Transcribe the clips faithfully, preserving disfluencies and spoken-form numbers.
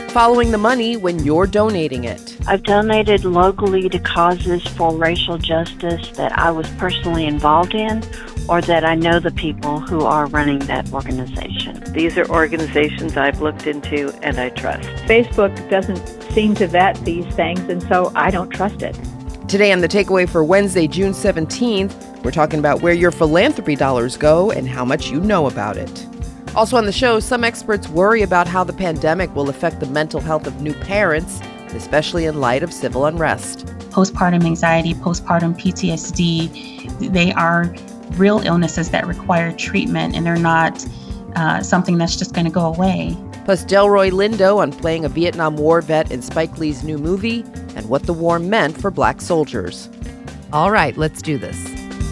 following the money when you're donating it. I've donated locally to causes for racial justice that I was personally involved in or that I know the people who are running that organization. These are organizations I've looked into and I trust. Facebook doesn't seem to vet these things, and so I don't trust it. Today on The Takeaway for Wednesday, June seventeenth, we're talking about where your philanthropy dollars go and how much you know about it. Also on the show, some experts worry about how the pandemic will affect the mental health of new parents, especially in light of civil unrest. Postpartum anxiety, postpartum P T S D, they are real illnesses that require treatment, and they're not uh, something that's just going to go away. Plus, Delroy Lindo on playing a Vietnam War vet in Spike Lee's new movie and what the war meant for black soldiers. All right, let's do this.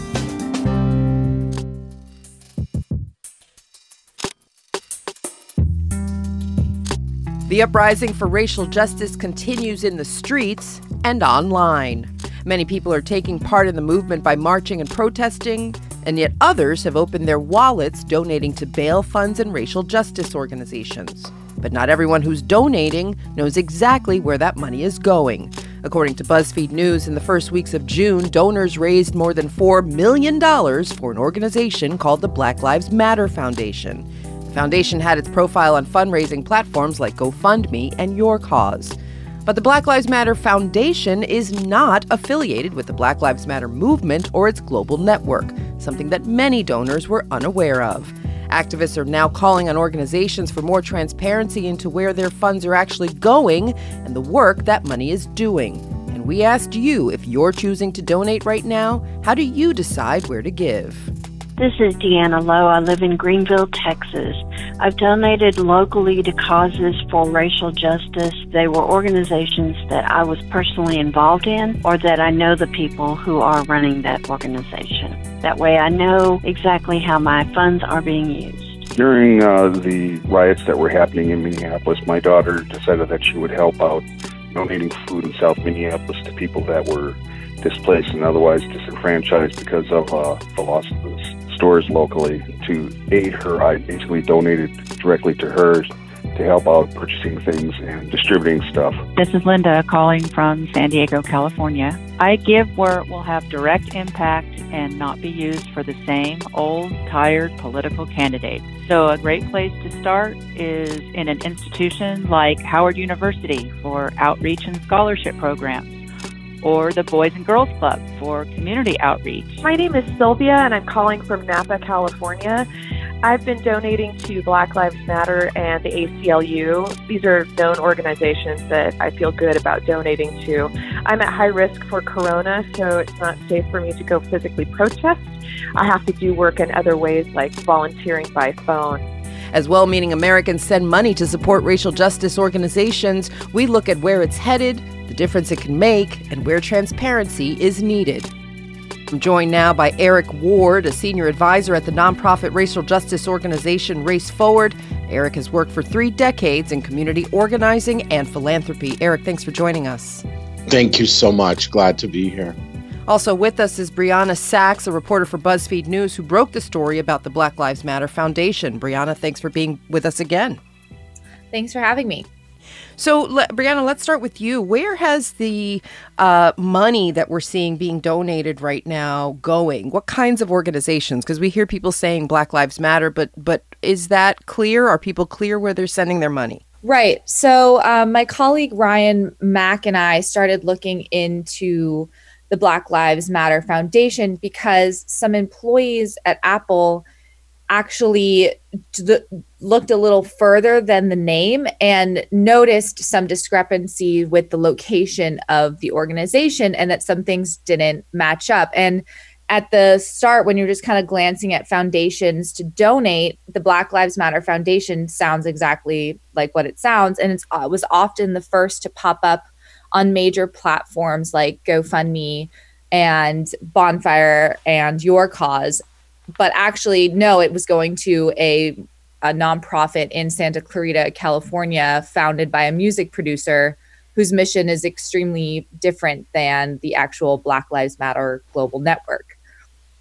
The uprising for racial justice continues in the streets and online. Many people are taking part in the movement by marching and protesting, and yet others have opened their wallets donating to bail funds and racial justice organizations. But not everyone who's donating knows exactly where that money is going. According to BuzzFeed News, in the first weeks of June, donors raised more than four million dollars for an organization called the Black Lives Matter Foundation. The foundation had its profile on fundraising platforms like GoFundMe and Your Cause. But the Black Lives Matter Foundation is not affiliated with the Black Lives Matter movement or its global network, something that many donors were unaware of. Activists are now calling on organizations for more transparency into where their funds are actually going and the work that money is doing. And we asked you, if you're choosing to donate right now, how do you decide where to give? This is Deanna Lowe. I live in Greenville, Texas. I've donated locally to causes for racial justice. They were organizations that I was personally involved in or that I know the people who are running that organization. That way I know exactly how my funds are being used. During uh, the riots that were happening in Minneapolis, my daughter decided that she would help out donating food in South Minneapolis to people that were displaced and otherwise disenfranchised because of uh, the loss of the stores locally. To aid her, I basically donated directly to her to help out purchasing things and distributing stuff. This is Linda calling from San Diego, California. I give where it will have direct impact and not be used for the same old, tired political candidates. So a great place to start is in an institution like Howard University for outreach and scholarship programs, or the Boys and Girls Club for community outreach. My name is Sylvia, and I'm calling from Napa, California. I've been donating to Black Lives Matter and the A C L U. These are known organizations that I feel good about donating to. I'm at high risk for corona, so it's not safe for me to go physically protest. I have to do work in other ways, like volunteering by phone. As well-meaning Americans send money to support racial justice organizations, we look at where it's headed, the difference it can make, and where transparency is needed. I'm joined now by Eric Ward, a senior advisor at the nonprofit racial justice organization Race Forward. Eric has worked for three decades in community organizing and philanthropy. Eric, thanks for joining us. Thank you so much. Glad to be here. Also with us is Brianna Sachs, a reporter for BuzzFeed News who broke the story about the Black Lives Matter Foundation. Brianna, thanks for being with us again. Thanks for having me. So, Le- Brianna, let's start with you. Where has the uh, money that we're seeing being donated right now going? What kinds of organizations? Because we hear people saying Black Lives Matter, but but is that clear? Are people clear where they're sending their money? Right. So um, my colleague Ryan Mack and I started looking into the Black Lives Matter Foundation because some employees at Apple actually d- looked a little further than the name and noticed some discrepancy with the location of the organization and that some things didn't match up. And at the start, when you're just kind of glancing at foundations to donate, the Black Lives Matter Foundation sounds exactly like what it sounds. And it's, uh, it was often the first to pop up on major platforms like GoFundMe and Bonfire and Your Cause. But actually, no, it was going to a, a nonprofit in Santa Clarita, California, founded by a music producer whose mission is extremely different than the actual Black Lives Matter global network.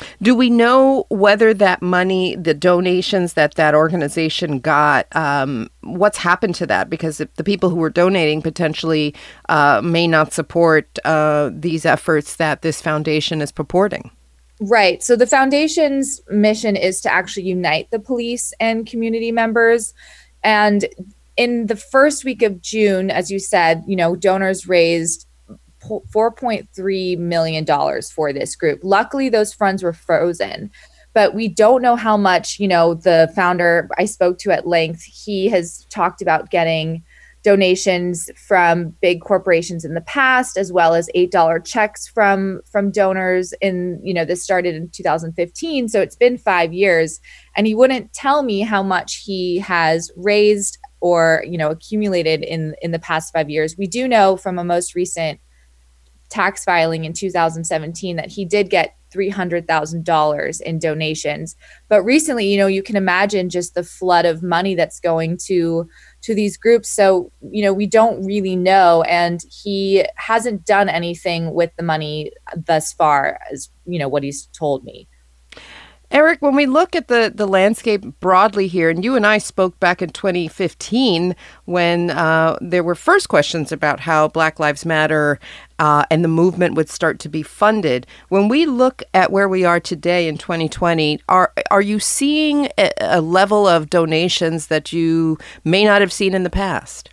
Do we know whether that money, the donations that that organization got, um, what's happened to that? Because if the people who were donating potentially uh, may not support uh, these efforts that this foundation is purporting. Right. So the foundation's mission is to actually unite the police and community members. And in the first week of June, as you said, you know, donors raised four point three million dollars for this group. Luckily, those funds were frozen, but we don't know how much, you know, the founder I spoke to at length, he has talked about getting donations from big corporations in the past, as well as eight dollar checks from from donors. In, you know, this started in two thousand fifteen, so it's been five years, and he wouldn't tell me how much he has raised or, you know, accumulated in in the past five years. We do know from a most recent tax filing in two thousand seventeen that he did get three hundred thousand dollars in donations. But recently, you know, you can imagine just the flood of money that's going to to these groups. So, you know, we don't really know. And he hasn't done anything with the money thus far, as, you know, what he's told me. Eric, when we look at the, the landscape broadly here, and you and I spoke back in twenty fifteen when uh, there were first questions about how Black Lives Matter uh, and the movement would start to be funded. When we look at where we are today in twenty twenty, are are you seeing a, a level of donations that you may not have seen in the past?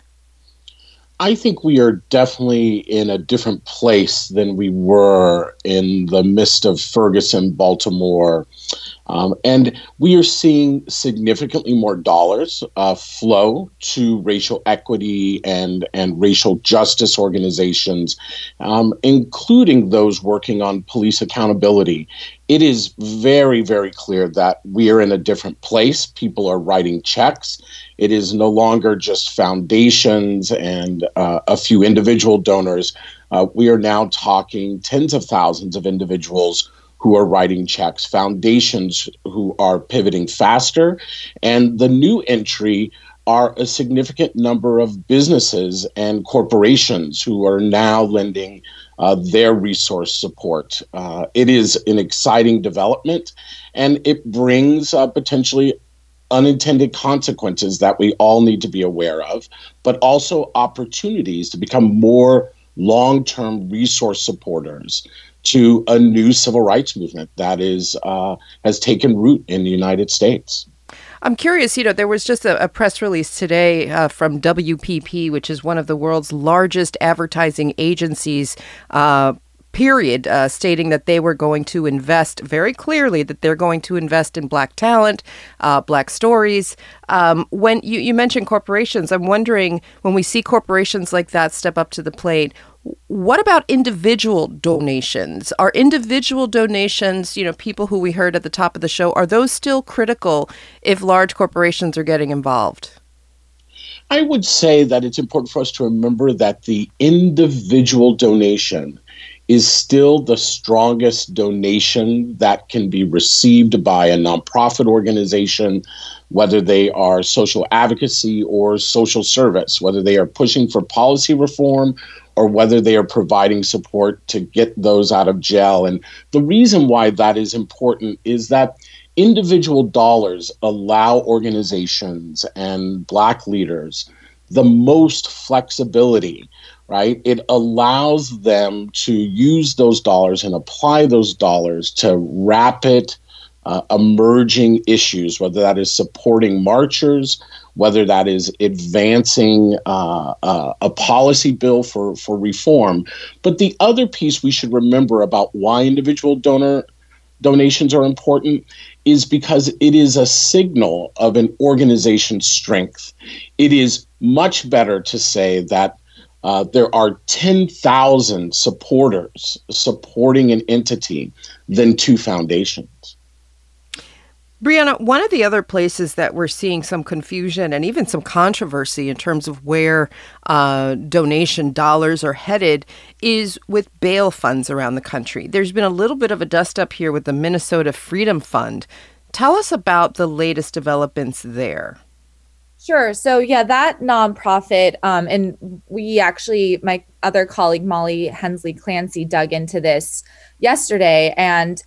I think we are definitely in a different place than we were in the midst of Ferguson, Baltimore. Um, and we are seeing significantly more dollars uh, flow to racial equity and, and racial justice organizations, um, including those working on police accountability. It is very, very clear that we are in a different place. People are writing checks. It is no longer just foundations and uh, a few individual donors. Uh, we are now talking tens of thousands of individuals who are writing checks, foundations who are pivoting faster, and the new entry are a significant number of businesses and corporations who are now lending uh, their resource support. Uh, it is an exciting development, and it brings uh, potentially unintended consequences that we all need to be aware of, but also opportunities to become more long-term resource supporters to a new civil rights movement that is uh, has taken root in the United States. I'm curious, you know, there was just a, a press release today uh, from W P P, which is one of the world's largest advertising agencies, uh, period, uh, stating that they were going to invest very clearly, that they're going to invest in Black talent, uh, Black stories. Um, when you, you mentioned corporations, I'm wondering, when we see corporations like that step up to the plate, what about individual donations? Are individual donations, you know, people who we heard at the top of the show, are those still critical if large corporations are getting involved? I would say that it's important for us to remember that the individual donation is still the strongest donation that can be received by a nonprofit organization, whether they are social advocacy or social service, whether they are pushing for policy reform or whether they are providing support to get those out of jail. And the reason why that is important is that individual dollars allow organizations and Black leaders the most flexibility, right? It allows them to use those dollars and apply those dollars to rapid uh, emerging issues, whether that is supporting marchers, whether that is advancing uh, uh, a policy bill for, for reform. But the other piece we should remember about why individual donor donations are important is because it is a signal of an organization's strength. It is much better to say that uh, there are ten thousand supporters supporting an entity than two foundations. Brianna, one of the other places that we're seeing some confusion and even some controversy in terms of where uh, donation dollars are headed is with bail funds around the country. There's been a little bit of a dust up here with the Minnesota Freedom Fund. Tell us about the latest developments there. Sure. So, yeah, that nonprofit, um, and we actually, my other colleague, Molly Hensley Clancy, dug into this yesterday, and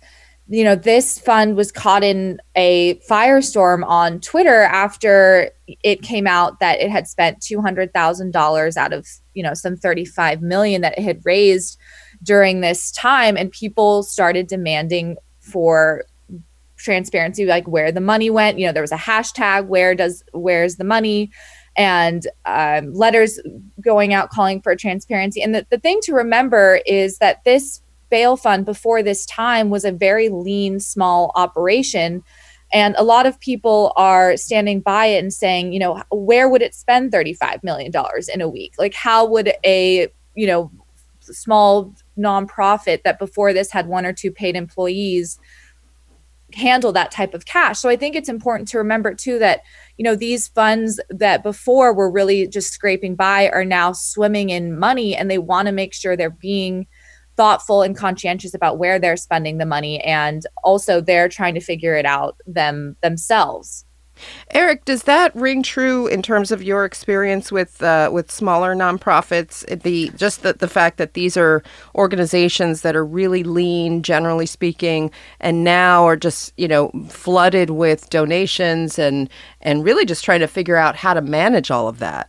you know, this fund was caught in a firestorm on Twitter after it came out that it had spent two hundred thousand dollars out of, you know, some thirty-five million dollars that it had raised during this time. And people started demanding for transparency, like where the money went. You know, there was a hashtag, where does, where's the money? And um, letters going out calling for transparency. And the, the thing to remember is that this bail fund before this time was a very lean, small operation. And a lot of people are standing by it and saying, you know, where would it spend thirty-five million dollars in a week? Like, how would a, you know, small nonprofit that before this had one or two paid employees handle that type of cash? So I think it's important to remember too that, you know, these funds that before were really just scraping by are now swimming in money, and they want to make sure they're being thoughtful and conscientious about where they're spending the money, and also they're trying to figure it out them themselves. Eric, does that ring true in terms of your experience with uh, with smaller nonprofits? The just the, the fact that these are organizations that are really lean, generally speaking, and now are just, you know, flooded with donations and and really just trying to figure out how to manage all of that.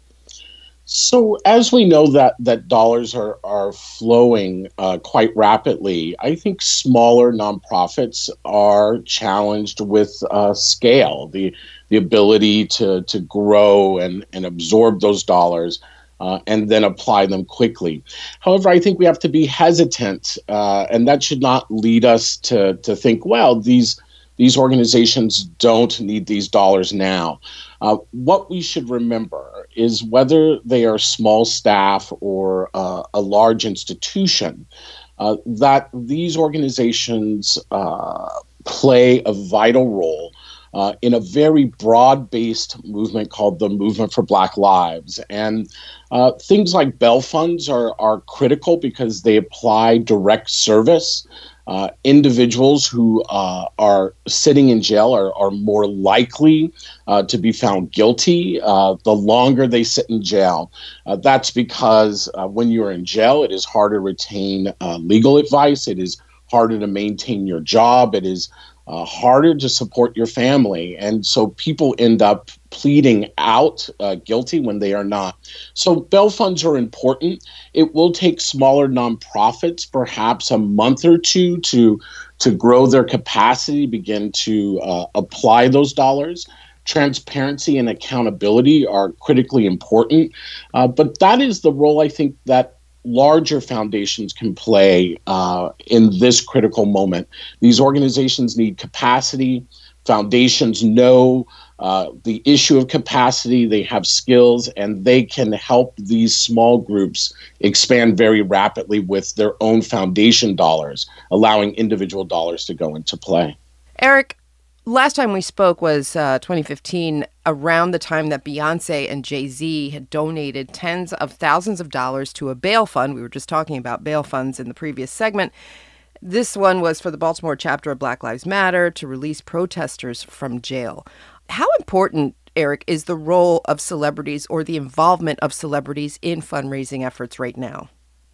So as we know that that dollars are, are flowing uh, quite rapidly, I think smaller nonprofits are challenged with uh, scale, the the ability to to grow and, and absorb those dollars uh, and then apply them quickly. However, I think we have to be hesitant, uh, and that should not lead us to to think, well, these these organizations don't need these dollars now. Uh, what we should remember is whether they are small staff or uh, a large institution, uh, that these organizations uh, play a vital role uh, in a very broad-based movement called the Movement for Black Lives. And uh, things like bail funds are, are critical because they apply direct service. Uh, individuals who uh, are sitting in jail are, are more likely uh, to be found guilty uh, the longer they sit in jail. Uh, that's because uh, when you're in jail, it is harder to retain uh, legal advice. It is harder to maintain your job. It is uh, harder to support your family. And so people end up pleading out uh, guilty when they are not. So bail funds are important. It will take smaller nonprofits perhaps a month or two to to grow their capacity, begin to uh, apply those dollars. Transparency and accountability are critically important, uh, but that is the role I think that larger foundations can play uh, in this critical moment. These organizations need capacity. Foundations know uh, the issue of capacity, they have skills, and they can help these small groups expand very rapidly with their own foundation dollars, allowing individual dollars to go into play. Eric, last time we spoke was uh, twenty fifteen, around the time that Beyonce and Jay-Z had donated tens of thousands of dollars to a bail fund. We were just talking about bail funds in the previous segment. This one was for the Baltimore chapter of Black Lives Matter to release protesters from jail. How important, Eric, is the role of celebrities or the involvement of celebrities in fundraising efforts right now?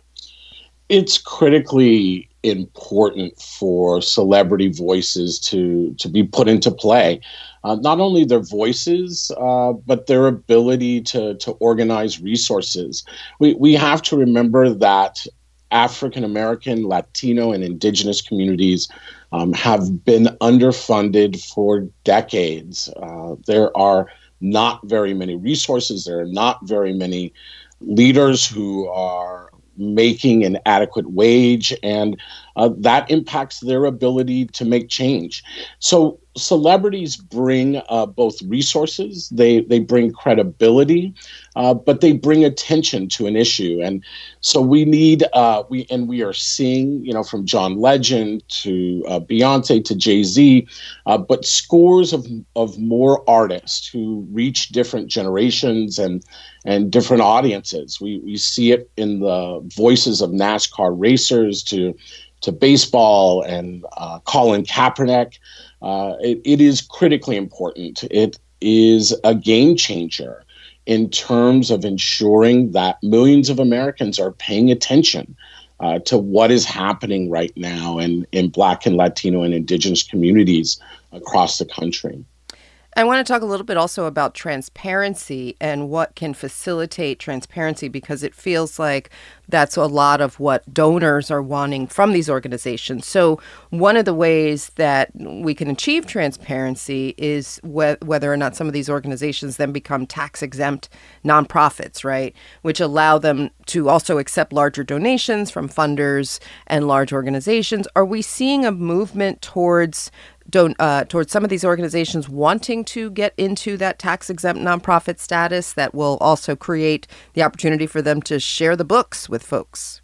It's critically important for celebrity voices to, to be put into play. Uh, not only their voices, uh, but their ability to, to organize resources. We, we have to remember that African American, Latino, and Indigenous communities um, have been underfunded for decades. Uh, there are not very many resources. There are not very many leaders who are making an adequate wage, and uh, that impacts their ability to make change. So celebrities bring uh, both resources, they they bring credibility, uh, but they bring attention to an issue. And so we need, uh, we and we are seeing, you know, from John Legend to uh, Beyonce to Jay-Z, uh, but scores of, of more artists who reach different generations and and different audiences. We we see it in the voices of NASCAR racers to to baseball and uh, Colin Kaepernick. Uh, it, it is critically important. It is a game changer in terms of ensuring that millions of Americans are paying attention uh, to what is happening right now in, in Black and Latino and Indigenous communities across the country. I want to talk a little bit also about transparency and what can facilitate transparency, because it feels like that's a lot of what donors are wanting from these organizations. So one of the ways that we can achieve transparency is wh- whether or not some of these organizations then become tax-exempt nonprofits, right, which allow them to also accept larger donations from funders and large organizations. Are we seeing a movement towards Don't, uh, towards some of these organizations wanting to get into that tax-exempt nonprofit status that will also create the opportunity for them to share the books with folks?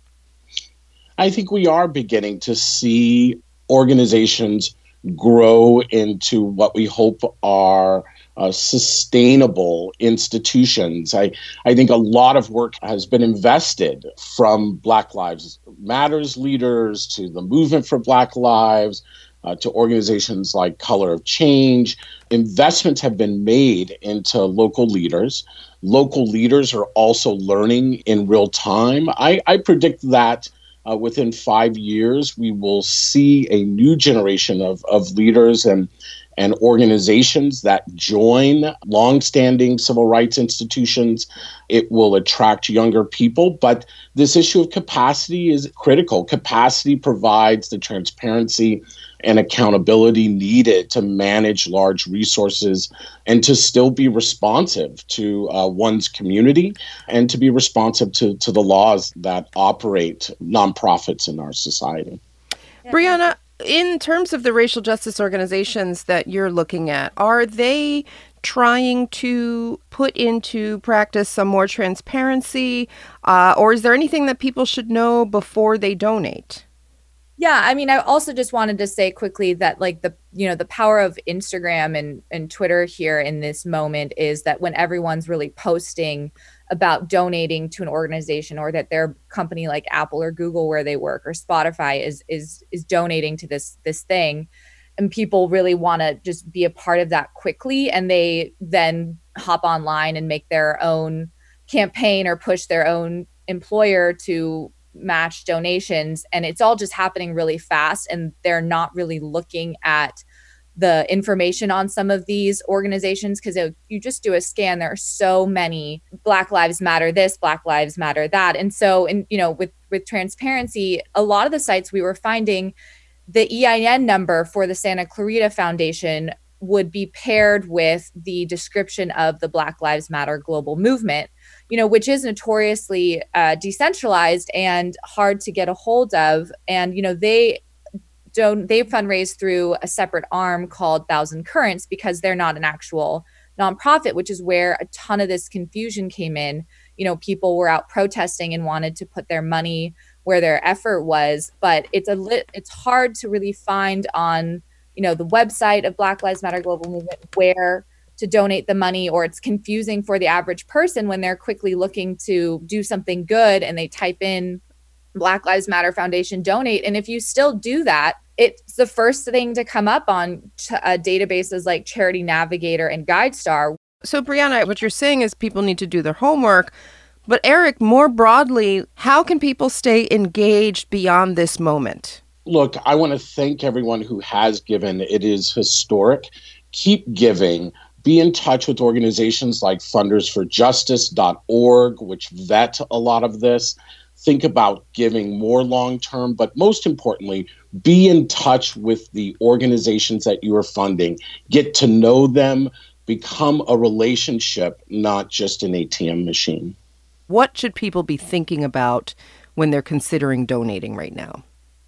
I think we are beginning to see organizations grow into what we hope are uh, sustainable institutions. I, I think a lot of work has been invested from Black Lives Matters leaders to the Movement for Black Lives, Uh, to organizations like Color of Change. Investments have been made into local leaders. Local leaders are also learning in real time. I, I predict that uh, within five years, we will see a new generation of, of leaders and, and organizations that join longstanding civil rights institutions. It will attract younger people, but this issue of capacity is critical. Capacity provides the transparency and accountability needed to manage large resources and to still be responsive to uh, one's community and to be responsive to, to the laws that operate nonprofits in our society. Brianna, in terms of the racial justice organizations that you're looking at, are they trying to put into practice some more transparency, uh, or is there anything that people should know before they donate? Yeah, I mean, I also just wanted to say quickly that, like, the, you know, the power of Instagram and, and Twitter here in this moment is that when everyone's really posting about donating to an organization, or that their company like Apple or Google where they work or Spotify is is is donating to this this thing, and people really want to just be a part of that quickly, and they then hop online and make their own campaign or push their own employer to match donations, and it's all just happening really fast, and they're not really looking at the information on some of these organizations, because you just do a scan, there are so many Black Lives Matter this, Black Lives Matter that. And so, and you know, with with transparency, a lot of the sites we were finding, the E I N number for the Santa Clarita Foundation would be paired with the description of the Black Lives Matter global movement, you know, which is notoriously uh, decentralized and hard to get a hold of. And, you know, they don't, they fundraise through a separate arm called Thousand Currents, because they're not an actual nonprofit, which is where a ton of this confusion came in. You know, people were out protesting and wanted to put their money where their effort was, but it's a lit, it's hard to really find on, you know, the website of Black Lives Matter Global Movement where to donate the money, or it's confusing for the average person when they're quickly looking to do something good and they type in Black Lives Matter Foundation donate. And if you still do that, it's the first thing to come up on t- uh, databases like Charity Navigator and GuideStar. So, Brianna, what you're saying is people need to do their homework. But Eric, more broadly, how can people stay engaged beyond this moment? Look, I want to thank everyone who has given. It is historic. Keep giving. Be in touch with organizations like funders for justice dot org, which vet a lot of this. Think about giving more long-term, but most importantly, be in touch with the organizations that you are funding. Get to know them. Become a relationship, not just an A T M machine. What should people be thinking about when they're considering donating right now?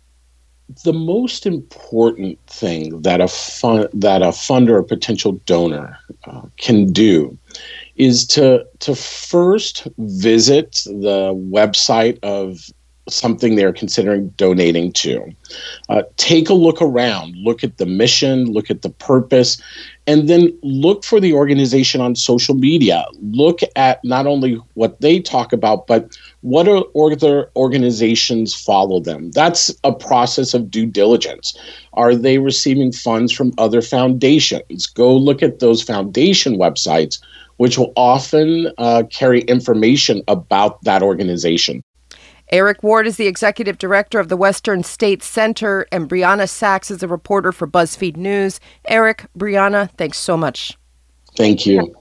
The most important thing that a fund, that a funder or potential donor uh, can do is to to first visit the website of something they're considering donating to. Uh, take a look around, look at the mission, look at the purpose, and then look for the organization on social media. Look at not only what they talk about, but what other organizations follow them. That's a process of due diligence. Are they receiving funds from other foundations? Go look at those foundation websites, which will often uh, carry information about that organization. Eric Ward is the executive director of the Western States Center, and Brianna Sachs is a reporter for BuzzFeed News. Eric, Brianna, thanks so much. Thank you.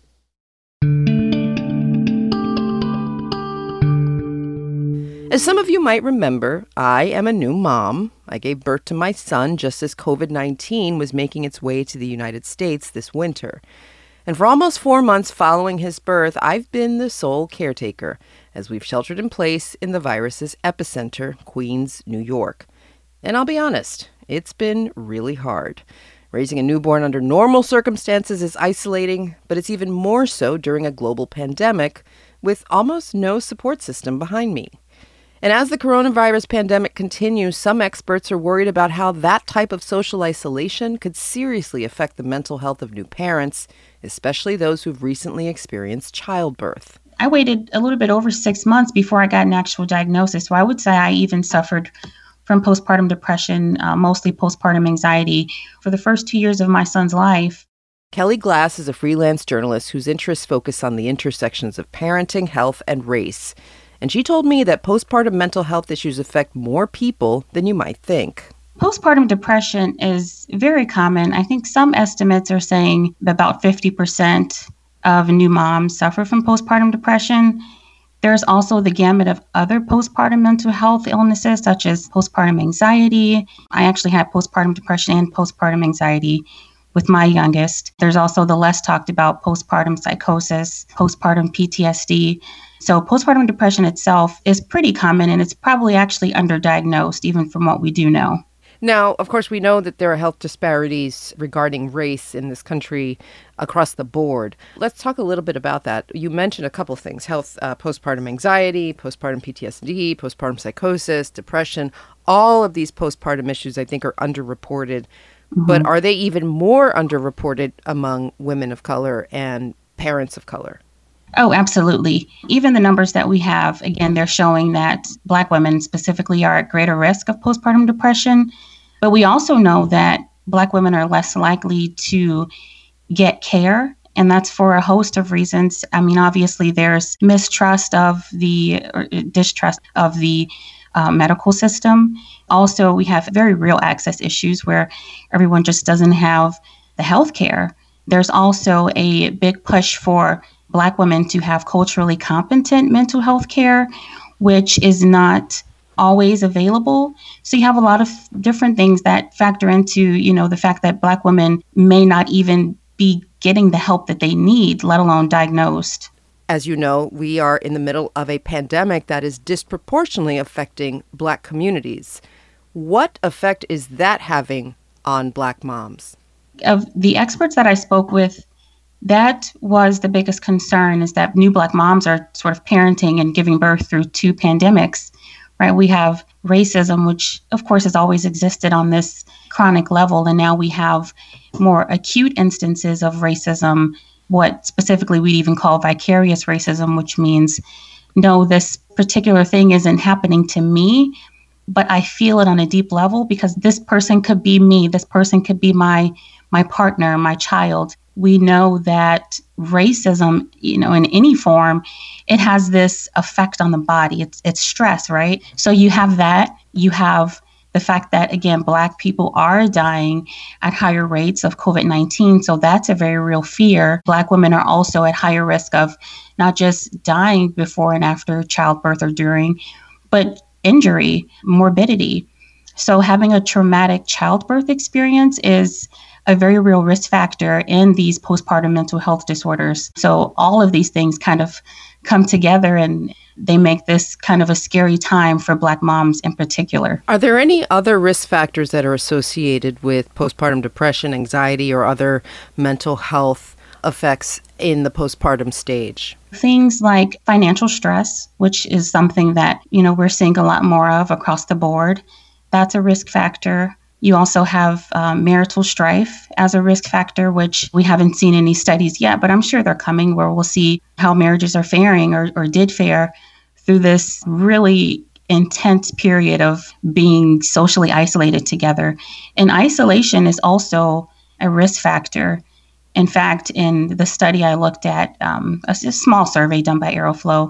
As some of you might remember, I am a new mom. I gave birth to my son just as covid nineteen was making its way to the United States this winter. And for almost four months following his birth, I've been the sole caretaker as we've sheltered in place in the virus's epicenter, Queens, New York. And I'll be honest, it's been really hard. Raising a newborn under normal circumstances is isolating, but it's even more so during a global pandemic with almost no support system behind me. And as the coronavirus pandemic continues, some experts are worried about how that type of social isolation could seriously affect the mental health of new parents, especially those who've recently experienced childbirth. I waited a little bit over six months before I got an actual diagnosis. So I would say I even suffered from postpartum depression, uh, mostly postpartum anxiety, for the first two years of my son's life. Kelly Glass is a freelance journalist whose interests focus on the intersections of parenting, health, and race. And she told me that postpartum mental health issues affect more people than you might think. Postpartum depression is very common. I think some estimates are saying that about fifty percent of new moms suffer from postpartum depression. There's also the gamut of other postpartum mental health illnesses, such as postpartum anxiety. I actually had postpartum depression and postpartum anxiety with my youngest. There's also the less talked about postpartum psychosis, postpartum P T S D. So postpartum depression itself is pretty common, and it's probably actually underdiagnosed, even from what we do know. Now, of course, we know that there are health disparities regarding race in this country across the board. Let's talk a little bit about that. You mentioned a couple things: health, uh, postpartum anxiety, postpartum P T S D, postpartum psychosis, depression. All of these postpartum issues, I think, are underreported. Mm-hmm. But are they even more underreported among women of color and parents of color? Oh, absolutely. Even the numbers that we have, again, they're showing that Black women specifically are at greater risk of postpartum depression. But we also know that Black women are less likely to get care. And that's for a host of reasons. I mean, obviously, there's mistrust of the, or distrust of the uh, medical system. Also, we have very real access issues where everyone just doesn't have the health care. There's also a big push for Black women to have culturally competent mental health care, which is not always available. So you have a lot of different things that factor into, you know, the fact that Black women may not even be getting the help that they need, let alone diagnosed. As you know, we are in the middle of a pandemic that is disproportionately affecting Black communities. What effect is that having on Black moms? Of the experts that I spoke with, that was the biggest concern, is that new Black moms are sort of parenting and giving birth through two pandemics, right? We have racism, which of course has always existed on this chronic level. And now we have more acute instances of racism, what specifically we even call vicarious racism, which means, no, this particular thing isn't happening to me, but I feel it on a deep level because this person could be me. This person could be my my partner, my child. We know that racism, you know, in any form, it has this effect on the body. It's it's stress, right? So you have that. You have the fact that, again, Black people are dying at higher rates of covid nineteen. So that's a very real fear. Black women are also at higher risk of not just dying before and after childbirth or during, but injury, morbidity. So having a traumatic childbirth experience is a very real risk factor in these postpartum mental health disorders. So all of these things kind of come together, and they make this kind of a scary time for Black moms in particular. Are there any other risk factors that are associated with postpartum depression, anxiety, or other mental health effects in the postpartum stage? Things like financial stress, which is something that, you know, we're seeing a lot more of across the board. That's a risk factor. You also have um, marital strife as a risk factor, which we haven't seen any studies yet, but I'm sure they're coming, where we'll see how marriages are faring or, or did fare through this really intense period of being socially isolated together. And isolation is also a risk factor. In fact, in the study I looked at, um, a, a small survey done by Aeroflow,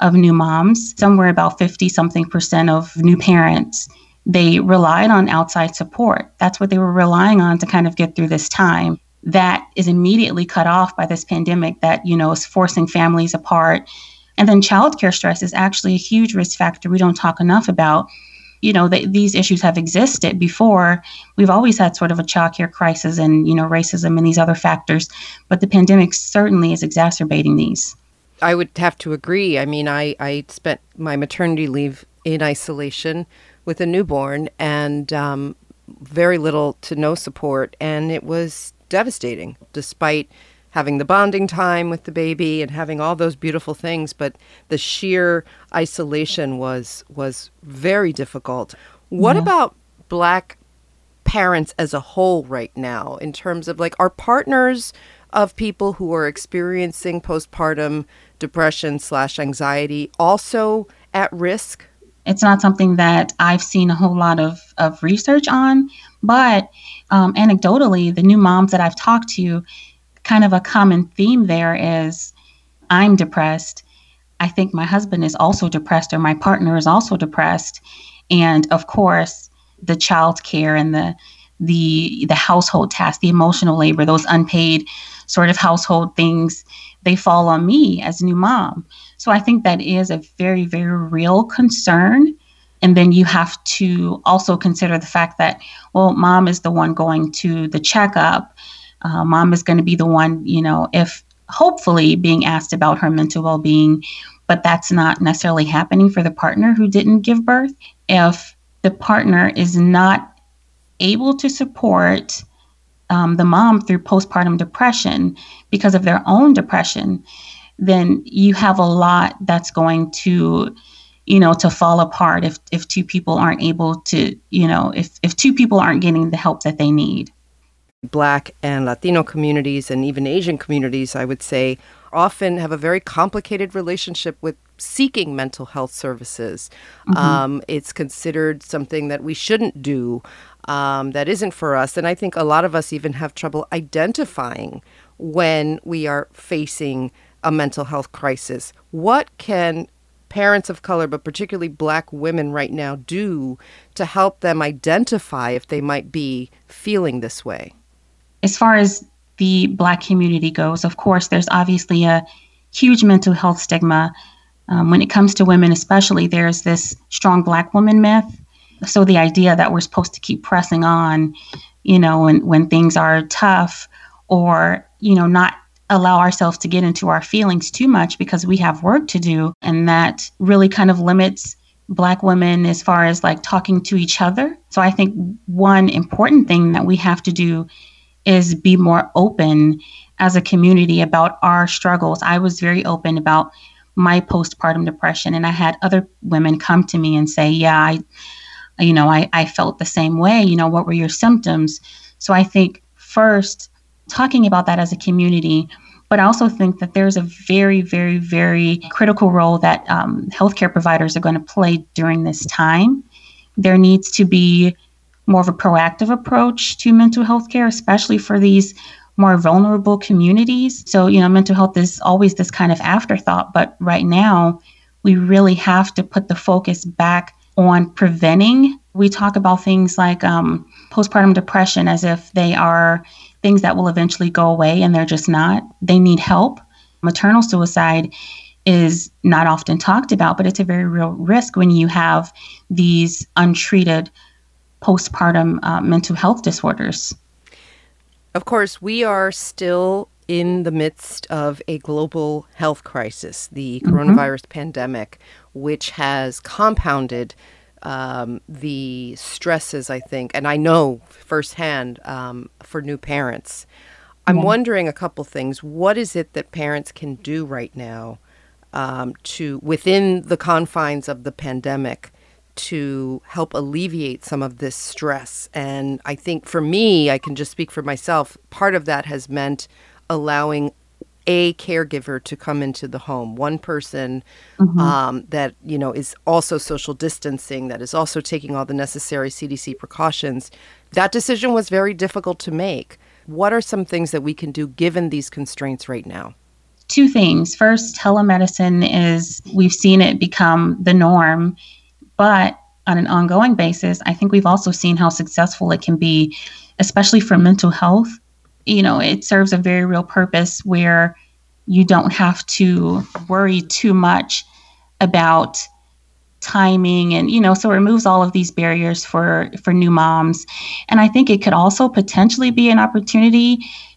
of new moms, somewhere about fifty something percent of new parents, they relied on outside support. That's what they were relying on to kind of get through this time. That is immediately cut off by this pandemic that, you know, is forcing families apart. And then childcare stress is actually a huge risk factor we don't talk enough about. You know, the, these issues have existed before. We've always had sort of a childcare crisis and, you know, racism and these other factors, but the pandemic certainly is exacerbating these. I would have to agree. I mean, I, I spent my maternity leave in isolation with a newborn and um, very little to no support. And it was devastating, despite having the bonding time with the baby and having all those beautiful things. But the sheer isolation was was very difficult. What yeah. about Black parents as a whole right now, in terms of, like, are partners of people who are experiencing postpartum depression slash anxiety also at risk? It's not something that I've seen a whole lot of, of research on, but um, anecdotally, the new moms that I've talked to, kind of a common theme there is, I'm depressed. I think my husband is also depressed, or my partner is also depressed. And of course, the child care and the the the household tasks, the emotional labor, those unpaid sort of household things, they fall on me as new mom. So I think that is a very, very real concern. And then you have to also consider the fact that, well, mom is the one going to the checkup. Uh, mom is going to be the one, you know, if hopefully being asked about her mental well-being, but that's not necessarily happening for the partner who didn't give birth. If the partner is not able to support um, the mom through postpartum depression because of their own depression, then you have a lot that's going to, you know, to fall apart if, if two people aren't able to, you know, if, if two people aren't getting the help that they need. Black and Latino communities and even Asian communities, I would say, often have a very complicated relationship with seeking mental health services. Mm-hmm. Um, it's considered something that we shouldn't do, um, that isn't for us. And I think a lot of us even have trouble identifying when we are facing a mental health crisis. What can parents of color, but particularly Black women right now, do to help them identify if they might be feeling this way? As far as the Black community goes, of course, there's obviously a huge mental health stigma. Um, when it comes to women especially, there's this strong Black woman myth. So the idea that we're supposed to keep pressing on, you know, when, when things are tough, or, you know, not allow ourselves to get into our feelings too much because we have work to do. And that really kind of limits Black women as far as like talking to each other. So I think one important thing that we have to do is be more open as a community about our struggles. I was very open about my postpartum depression, and I had other women come to me and say, yeah, I, you know, I, I felt the same way. You know, what were your symptoms? So I think first talking about that as a community, but I also think that there's a very, very, very critical role that um, healthcare providers are going to play during this time. There needs to be more of a proactive approach to mental health care, especially for these more vulnerable communities. So, you know, mental health is always this kind of afterthought, but right now we really have to put the focus back on preventing. We talk about things like um, postpartum depression as if they are things that will eventually go away, and they're just not. They need help. Maternal suicide is not often talked about, but it's a very real risk when you have these untreated postpartum uh, mental health disorders. Of course, we are still in the midst of a global health crisis, the mm-hmm. coronavirus pandemic, which has compounded um, the stresses, I think, and I know firsthand um, for new parents. I'm mm-hmm. wondering a couple things. What is it that parents can do right now um, to, within the confines of the pandemic, to help alleviate some of this stress? And I think for me, I can just speak for myself, part of that has meant allowing a caregiver to come into the home, one person mm-hmm. um, that, you know, is also social distancing, that is also taking all the necessary C D C precautions. That decision was very difficult to make. What are some things that we can do given these constraints right now? two things. First, telemedicine is, we've seen it become the norm, but on an ongoing basis, I think we've also seen how successful it can be, especially for mental health. You know, it serves a very real purpose where you don't have to worry too much about timing, and, you know, so it removes all of these barriers for, for new moms. And I think it could also potentially be an opportunity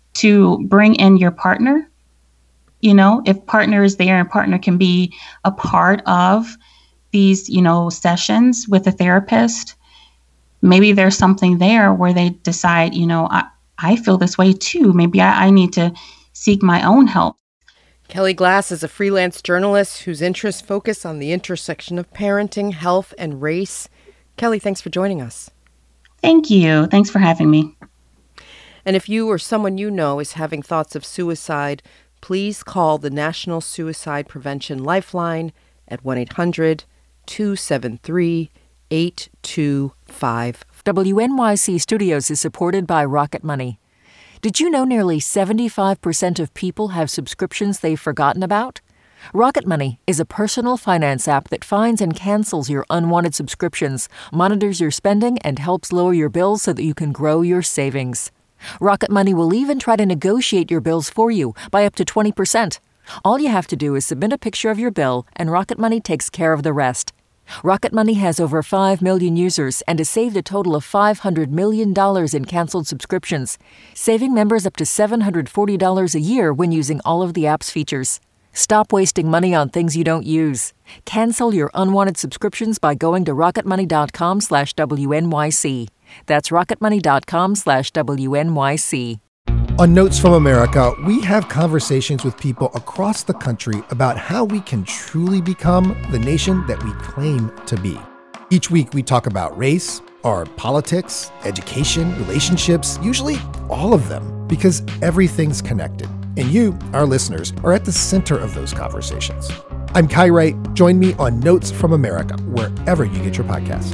to bring in your partner. You know, if partner is there and partner can be a part of these, you know, sessions with a therapist, maybe there's something there where they decide, you know, I, I feel this way too. Maybe I, I need to seek my own help. Kelly Glass is a freelance journalist whose interests focus on the intersection of parenting, health, and race. Kelly, thanks for joining us. Thank you. Thanks for having me. And if you or someone you know is having thoughts of suicide, please call the National Suicide Prevention Lifeline at one eight hundred two seven three eight two five. W N Y C Studios is supported by Rocket Money. Did you know nearly seventy-five percent of people have subscriptions they've forgotten about? Rocket Money is a personal finance app that finds and cancels your unwanted subscriptions, monitors your spending, and helps lower your bills so that you can grow your savings. Rocket Money will even try to negotiate your bills for you by up to twenty percent. All you have to do is submit a picture of your bill, and Rocket Money takes care of the rest. Rocket Money has over five million users and has saved a total of five hundred million dollars in canceled subscriptions, saving members up to seven hundred forty dollars a year when using all of the app's features. Stop wasting money on things you don't use. Cancel your unwanted subscriptions by going to rocketmoney.com slash WNYC. That's rocketmoney.com slash WNYC. On Notes from America, we have conversations with people across the country about how we can truly become the nation that we claim to be. Each week we talk about race, our politics, education, relationships, usually all of them, because everything's connected. And you, our listeners, are at the center of those conversations. I'm Kai Wright. Join me on Notes from America, wherever you get your podcasts.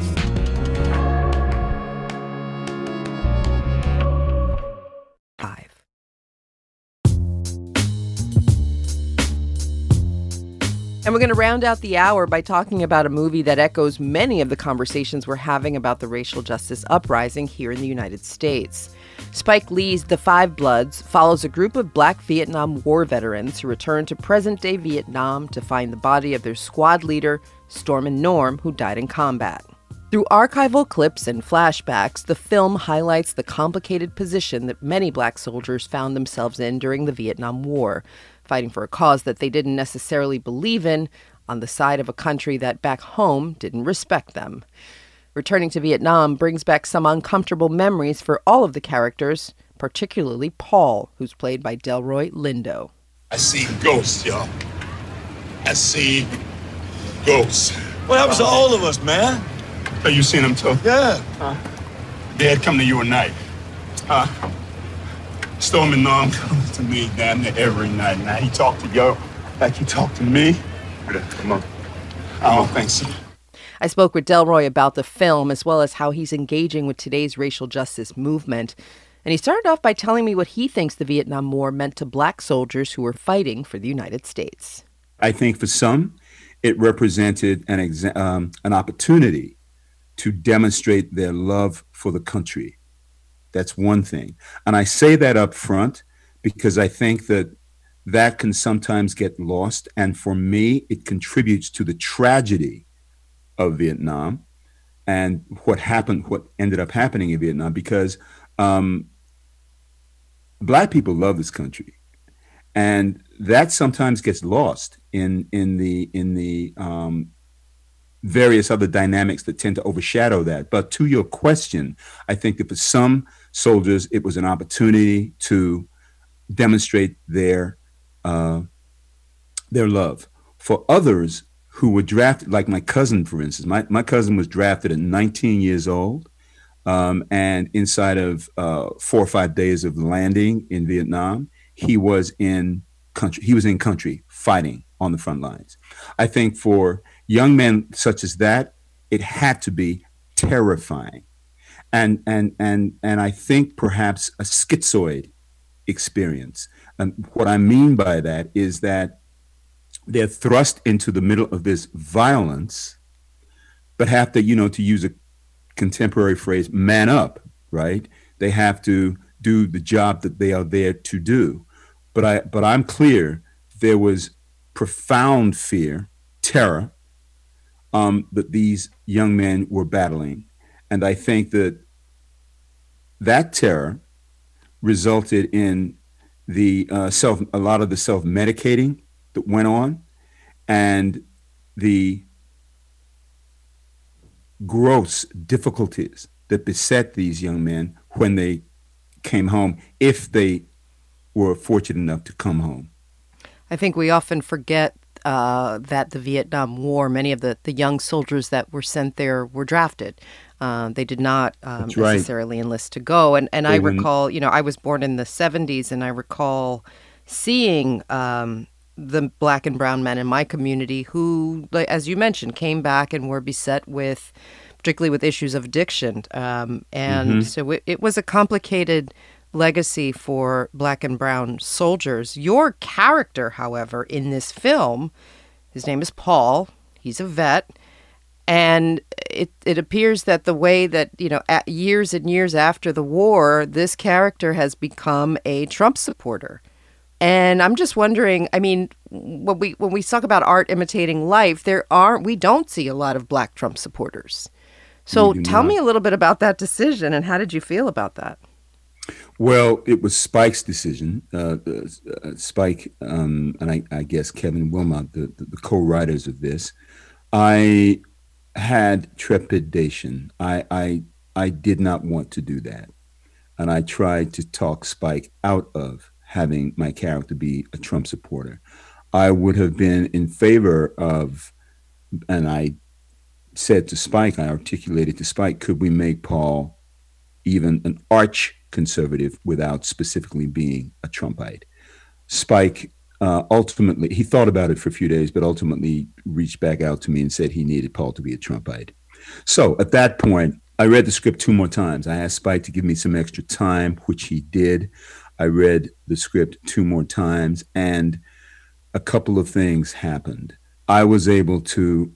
And we're going to round out the hour by talking about a movie that echoes many of the conversations we're having about the racial justice uprising here in the United States. Spike Lee's The Five Bloods follows a group of Black Vietnam War veterans who return to present-day Vietnam to find the body of their squad leader, Stormin' Norm, who died in combat. Through archival clips and flashbacks, the film highlights the complicated position that many Black soldiers found themselves in during the Vietnam War, fighting for a cause that they didn't necessarily believe in, on the side of a country that back home didn't respect them. Returning to Vietnam brings back some uncomfortable memories for all of the characters, particularly Paul, who's played by Delroy Lindo. I see ghosts, y'all. I see ghosts. What happens to all of us, man? Oh, you seen them too? Yeah. Huh? Dad come to you at night. Huh? Stormin' Norm comes to me damn near every night. Now he talk to you like he talked to me. Yeah, come on. I don't think so. I spoke with Delroy about the film as well as how he's engaging with today's racial justice movement. And he started off by telling me what he thinks the Vietnam War meant to Black soldiers who were fighting for the United States. I think for some, it represented an exa- um, an opportunity to demonstrate their love for the country. That's one thing. And I say that up front because I think that that can sometimes get lost. And for me, it contributes to the tragedy of Vietnam and what happened, what ended up happening in Vietnam, because um, Black people love this country. And that sometimes gets lost in, in the, in the um, various other dynamics that tend to overshadow that. But to your question, I think that for some soldiers, it was an opportunity to demonstrate their uh, their love. For others who were drafted, like my cousin, for instance, my, my cousin was drafted at nineteen years old, um, and inside of uh, four or five days of landing in Vietnam, he was in country. He was in country fighting on the front lines. I think for young men such as that, it had to be terrifying. And and and and I think perhaps a schizoid experience. And what I mean by that is that they're thrust into the middle of this violence, but have to, you know, to use a contemporary phrase, man up, right? They have to do the job that they are there to do. But I, but I'm clear there was profound fear, terror, um, that these young men were battling. And I think that that terror resulted in the uh, self, a lot of the self-medicating that went on, and the gross difficulties that beset these young men when they came home, if they were fortunate enough to come home. I think we often forget uh, that the Vietnam War, many of the, the young soldiers that were sent there were drafted. Uh, they did not um, right. necessarily enlist to go. And, and I wouldn't- recall, you know, I was born in the seventies, and I recall seeing um, the black and brown men in my community who, like, as you mentioned, came back and were beset with, particularly with issues of addiction. Um, and Mhm. so it, it was a complicated legacy for black and brown soldiers. Your character, however, in this film, his name is Paul. He's a vet. And it, it appears that the way that, you know, at years and years after the war, this character has become a Trump supporter. And I'm just wondering, I mean, when we when we talk about art imitating life, there aren't, we don't see a lot of black Trump supporters. So We do tell not. me a little bit about that decision, and how did you feel about that? Well, it was Spike's decision. Uh, uh, Spike um, and I, I guess Kevin Wilmot, the, the, the co-writers of this. I had trepidation. I, I I did not want to do that, and I tried to talk Spike out of having my character be a Trump supporter. I would have been in favor of, and I said to Spike, I articulated to Spike, could we make Paul even an arch conservative without specifically being a Trumpite? Spike uh, ultimately, he thought about it for a few days, but ultimately reached back out to me and said he needed Paul to be a Trumpite. So at that point, I read the script two more times. I asked Spike to give me some extra time, which he did. I read the script two more times, and a couple of things happened. I was able to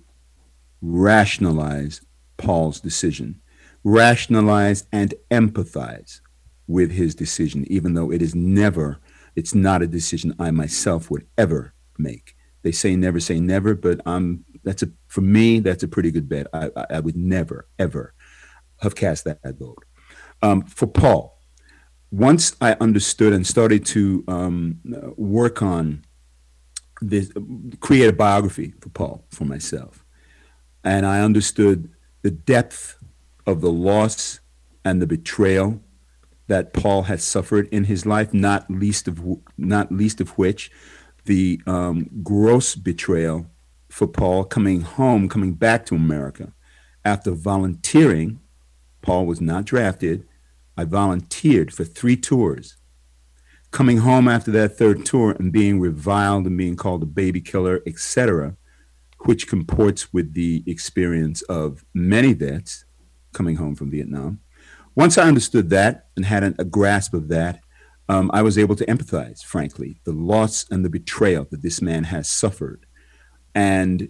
rationalize Paul's decision, rationalize and empathize with his decision, even though it is never, it's not a decision I myself would ever make. They say never say never, but I'm, that's a, for me, that's a pretty good bet. I, I, I would never, ever have cast that, that vote. Um, for Paul, once I understood and started to um, work on this, create a biography for Paul for myself, and I understood the depth of the loss and the betrayal that Paul has suffered in his life, not least of not least of which the um, gross betrayal for Paul coming home, coming back to America after volunteering. Paul was not drafted. I volunteered for three tours. Coming home after that third tour and being reviled and being called a baby killer, et cetera, which comports with the experience of many vets coming home from Vietnam. Once I understood that and had a, a grasp of that, um, I was able to empathize, frankly, the loss and the betrayal that this man has suffered, and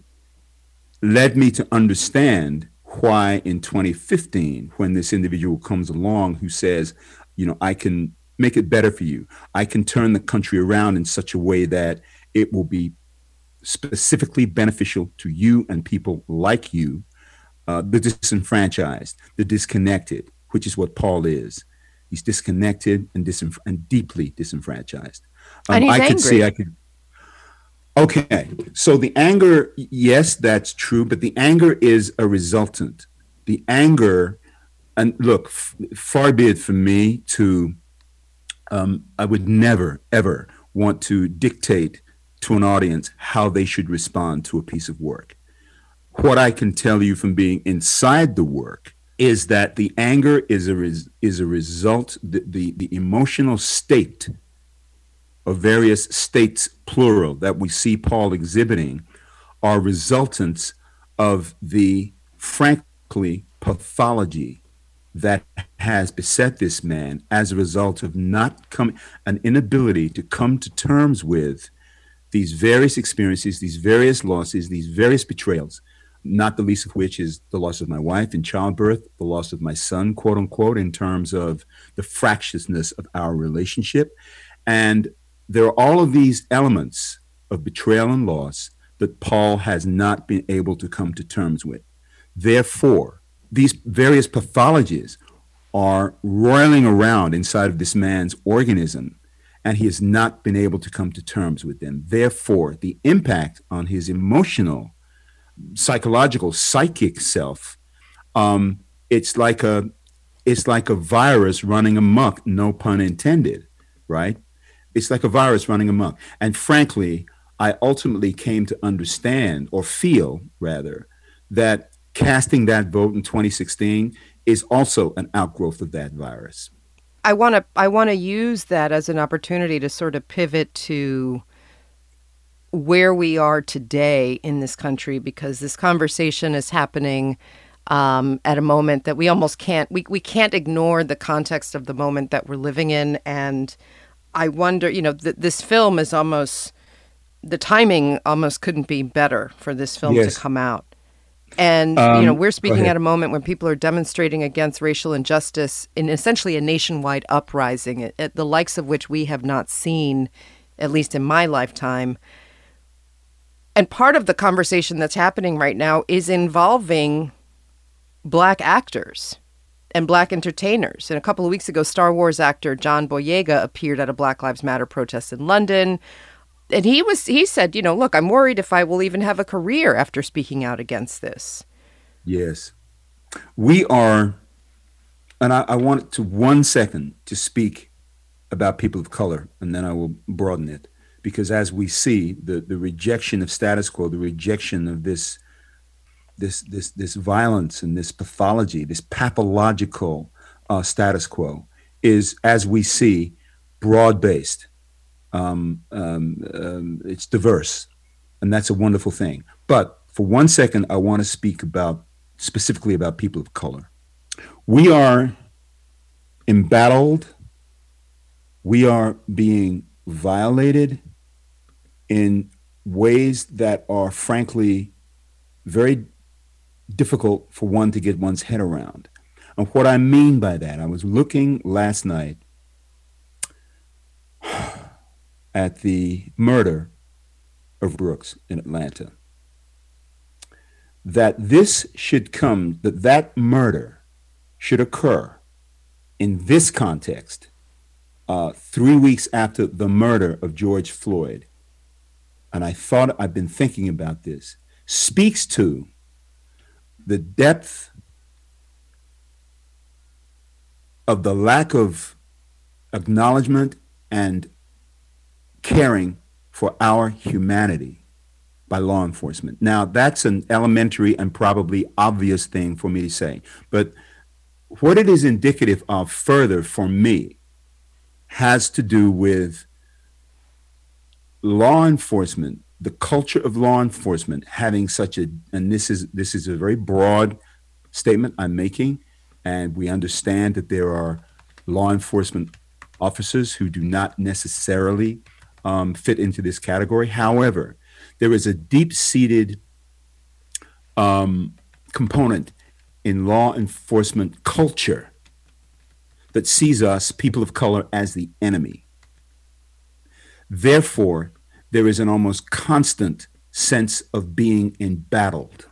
led me to understand why in twenty fifteen, when this individual comes along who says, you know, I can make it better for you, I can turn the country around in such a way that it will be specifically beneficial to you and people like you, uh, the disenfranchised, the disconnected, which is what Paul is. He's disconnected and, disenf- and deeply disenfranchised. Um, And he's I could angry. see, I could. Okay, so the anger, yes, that's true, but the anger is a resultant. The anger, and look, f- far be it from me to, um, I would never, ever want to dictate to an audience how they should respond to a piece of work. What I can tell you from being inside the work is that the anger is a res- is a result, the, the, the emotional state of various states, plural, that we see Paul exhibiting are resultants of the, frankly, pathology that has beset this man as a result of not coming, an inability to come to terms with these various experiences, these various losses, these various betrayals, not the least of which is the loss of my wife in childbirth, the loss of my son, quote unquote, in terms of the fractiousness of our relationship. And there are all of these elements of betrayal and loss that Paul has not been able to come to terms with. Therefore, these various pathologies are roiling around inside of this man's organism, and he has not been able to come to terms with them. Therefore, the impact on his emotional, psychological, psychic self, um, it's like a, it's like a virus running amok, no pun intended, right? It's like a virus running amok. And frankly, I ultimately came to understand, or feel rather, that casting that vote in twenty sixteen is also an outgrowth of that virus. I want to I want to use that as an opportunity to sort of pivot to where we are today in this country, because this conversation is happening um, at a moment that we almost can't we we can't ignore the context of the moment that we're living in. And I wonder, you know, th- this film is almost, the timing almost couldn't be better for this film yes. to come out. And, um, you know, we're speaking at a moment when people are demonstrating against racial injustice in essentially a nationwide uprising, at, at the likes of which we have not seen, at least in my lifetime. And part of the conversation that's happening right now is involving Black actors and Black entertainers. And a couple of weeks ago, Star Wars actor John Boyega appeared at a Black Lives Matter protest in London. And he was he said, you know, look, I'm worried if I will even have a career after speaking out against this. Yes. We are, and I, I want to one second to speak about people of color, and then I will broaden it. Because as we see, the, the rejection of status quo, the rejection of this, this, this, this violence and this pathology, this pathological uh, status quo is, as we see, broad-based. Um, um, um, it's diverse, and that's a wonderful thing. But for one second, I want to speak about specifically about people of color. We are embattled. We are being violated in ways that are frankly very difficult for one to get one's head around. And what I mean by that, I was looking last night at the murder of Brooks in Atlanta. That this should come, that that murder should occur in this context, uh, three weeks after the murder of George Floyd. And I thought, I've been thinking about this, speaks to the depth of the lack of acknowledgement and caring for our humanity by law enforcement. Now, that's an elementary and probably obvious thing for me to say, but what it is indicative of further for me has to do with law enforcement, the culture of law enforcement having such a, and this is this is a very broad statement I'm making, and we understand that there are law enforcement officers who do not necessarily Um, fit into this category. However, there is a deep-seated um, component in law enforcement culture that sees us, people of color, as the enemy. Therefore, there is an almost constant sense of being embattled.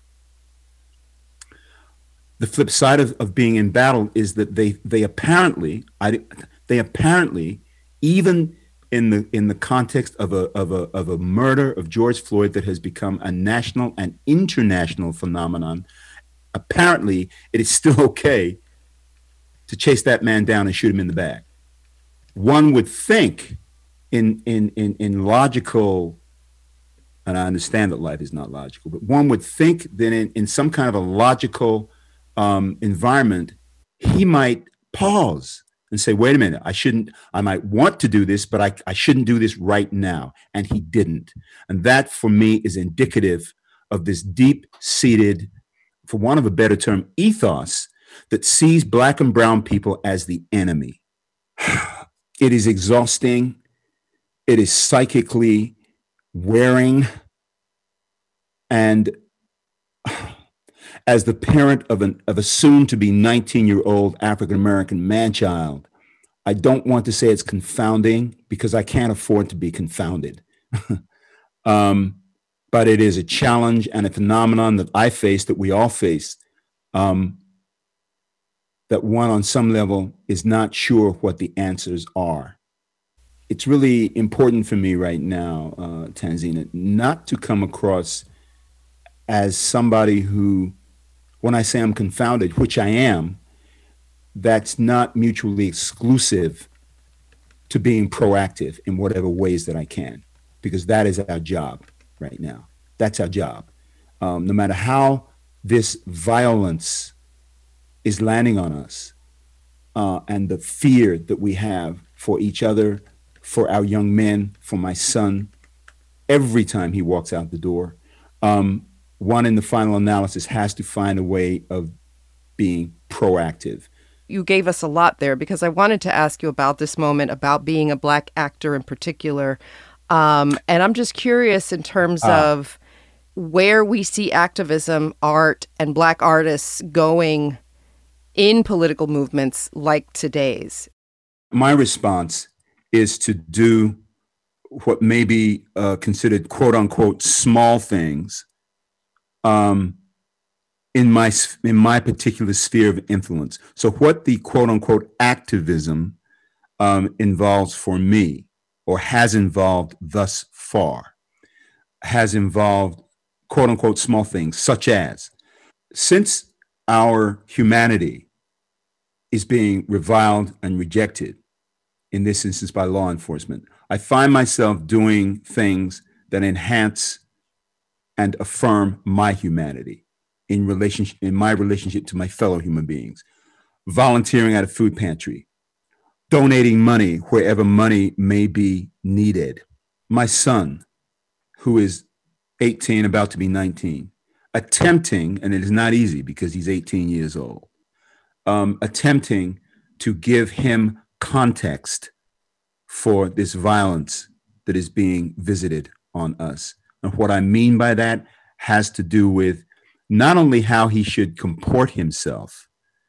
The flip side of, of being embattled is that they they apparently, I, they apparently, even in the in the context of a of a of a murder of George Floyd that has become a national and international phenomenon, apparently it is still okay to chase that man down and shoot him in the back. One would think in in in in logical, and I understand that life is not logical, but one would think that in, in some kind of a logical um, environment, he might pause and say, wait a minute, I shouldn't, I might want to do this, but I, I shouldn't do this right now. And he didn't. And that for me is indicative of this deep-seated, for want of a better term, ethos that sees Black and brown people as the enemy. It is exhausting. It is psychically wearing. And as the parent of, an, of a soon-to-be nineteen-year-old African-American man-child, I don't want to say it's confounding because I can't afford to be confounded. um, but it is a challenge and a phenomenon that I face, that we all face, um, that one on some level is not sure what the answers are. It's really important for me right now, uh, Tanzina, not to come across as somebody who, when I say I'm confounded, which I am, that's not mutually exclusive to being proactive in whatever ways that I can, because that is our job right now. That's our job. Um, no matter how this violence is landing on us, uh, and the fear that we have for each other, for our young men, for my son, every time he walks out the door, um, one in the final analysis has to find a way of being proactive. You gave us a lot there, because I wanted to ask you about this moment, about being a Black actor in particular. Um, and I'm just curious in terms ah. of where we see activism, art, and Black artists going in political movements like today's. My response is to do what may be uh, considered quote unquote small things um, in my in my particular sphere of influence. So what the quote unquote activism um, involves for me, or has involved thus far, has involved quote unquote small things, such as, since our humanity is being reviled and rejected, in this instance by law enforcement, I find myself doing things that enhance and affirm my humanity in relationship, in my relationship to my fellow human beings. Volunteering at a food pantry, donating money wherever money may be needed. My son, who is eighteen, about to be nineteen, attempting, and it is not easy because he's eighteen years old, um, attempting to give him context for this violence that is being visited on us. And what I mean by that has to do with not only how he should comport himself,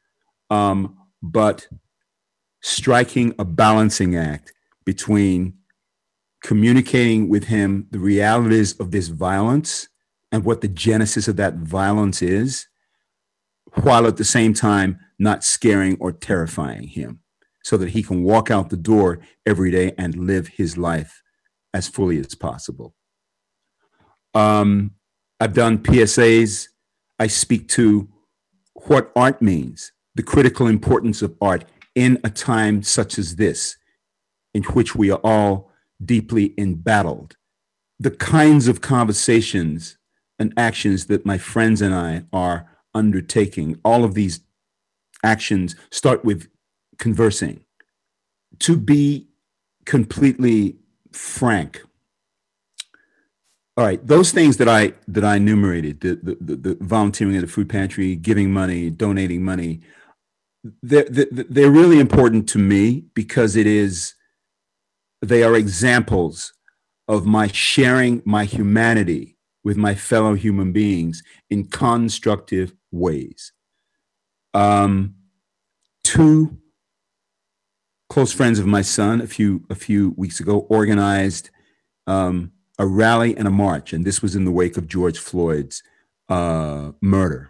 um, but striking a balancing act between communicating with him the realities of this violence and what the genesis of that violence is, while at the same time not scaring or terrifying him, so that he can walk out the door every day and live his life as fully as possible. Um, I've done P S As. I speak to what art means, the critical importance of art in a time such as this, in which we are all deeply embattled. The kinds of conversations and actions that my friends and I are undertaking, all of these actions start with conversing. To be completely frank, all right, those things that I that I enumerated, the the, the, the volunteering at a food pantry, giving money, donating money, they're, they're really important to me because it is, they are examples of my sharing my humanity with my fellow human beings in constructive ways. Um, two close friends of my son a few a few weeks ago organized um, a rally and a march, and this was in the wake of George Floyd's uh, murder.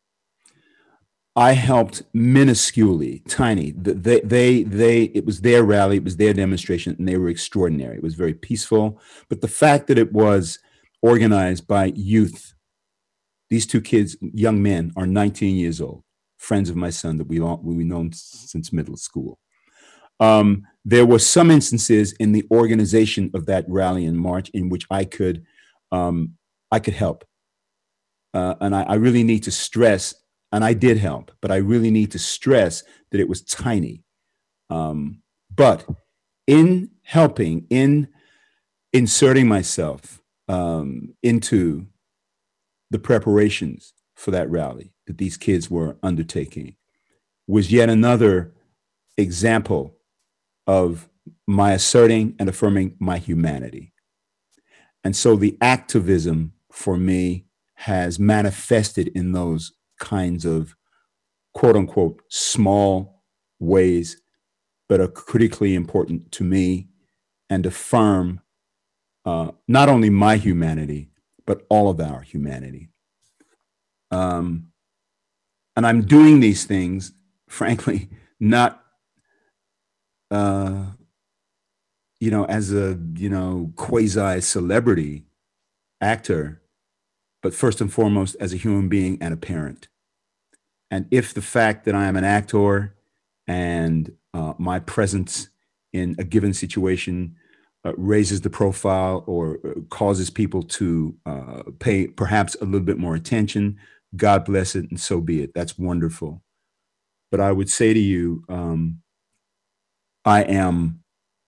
I helped minusculely, tiny. They, they, they. It was their rally, it was their demonstration, and they were extraordinary. It was very peaceful, but the fact that it was organized by youth, these two kids, young men, are nineteen years old, friends of my son that we all, we've known since middle school. Um, there were some instances in the organization of that rally and march in which I could, um, I could help. Uh, and I, I really need to stress, and I did help, but I really need to stress that it was tiny. Um, but in helping, in inserting myself um, into the preparations for that rally that these kids were undertaking, was yet another example of my asserting and affirming my humanity. And so the activism for me has manifested in those kinds of quote unquote small ways, but are critically important to me and affirm uh, not only my humanity, but all of our humanity. Um, and I'm doing these things, frankly, not, uh, you know, as a, you know, quasi-celebrity actor, but first and foremost as a human being and a parent. And if the fact that I am an actor and uh, my presence in a given situation uh, raises the profile or causes people to uh, pay perhaps a little bit more attention, God bless it, and so be it. That's wonderful. But I would say to you, um, I am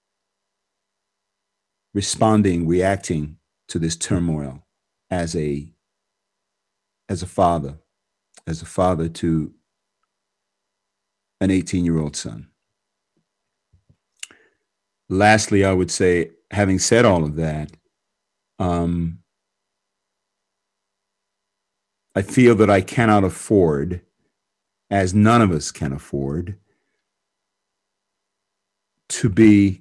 responding, reacting to this turmoil as a, as a father, as a father to an eighteen-year-old son. Lastly, I would say, having said all of that, um, I feel that I cannot afford, as none of us can afford, to be,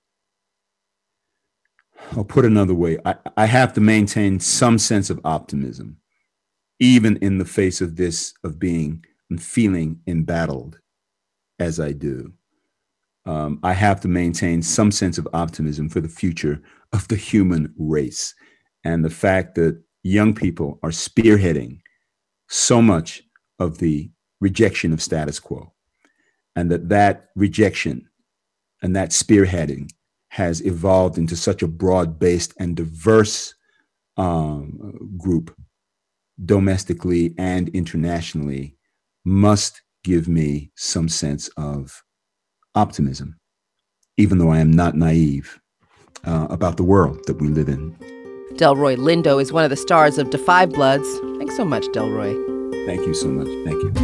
I'll put another way, I, I have to maintain some sense of optimism, even in the face of this, of being and feeling embattled as I do. Um, I have to maintain some sense of optimism for the future of the human race. And the fact that young people are spearheading so much of the rejection of status quo, and that that rejection and that spearheading has evolved into such a broad-based and diverse um, group, domestically and internationally, must give me some sense of optimism, even though I am not naive uh, about the world that we live in. Delroy Lindo is one of the stars of Da five Bloods. Thanks so much, Delroy. Thank you so much. Thank you.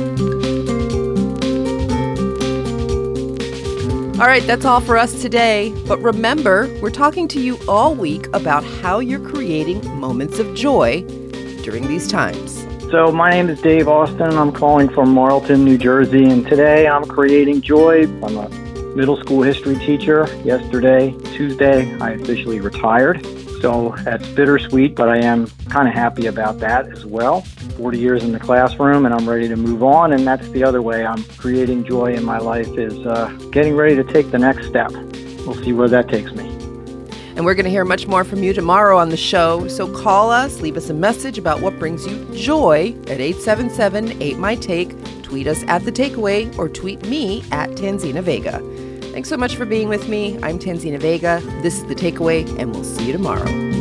All right, that's all for us today. But remember, we're talking to you all week about how you're creating moments of joy during these times. So my name is Dave Austin. I'm calling from Marlton, New Jersey, and today I'm creating joy. I'm a middle school history teacher. Yesterday, Tuesday, I officially retired. So that's bittersweet, but I am kind of happy about that as well. forty years in the classroom, and I'm ready to move on, and that's the other way I'm creating joy in my life, is uh, getting ready to take the next step. We'll see where that takes me. And we're going to hear much more from you tomorrow on the show. So call us, leave us a message about what brings you joy at eight seven seven, eight M Y Take. Tweet us at The Takeaway or tweet me at Tanzina Vega. Thanks so much for being with me. I'm Tanzina Vega. This is The Takeaway, and we'll see you tomorrow.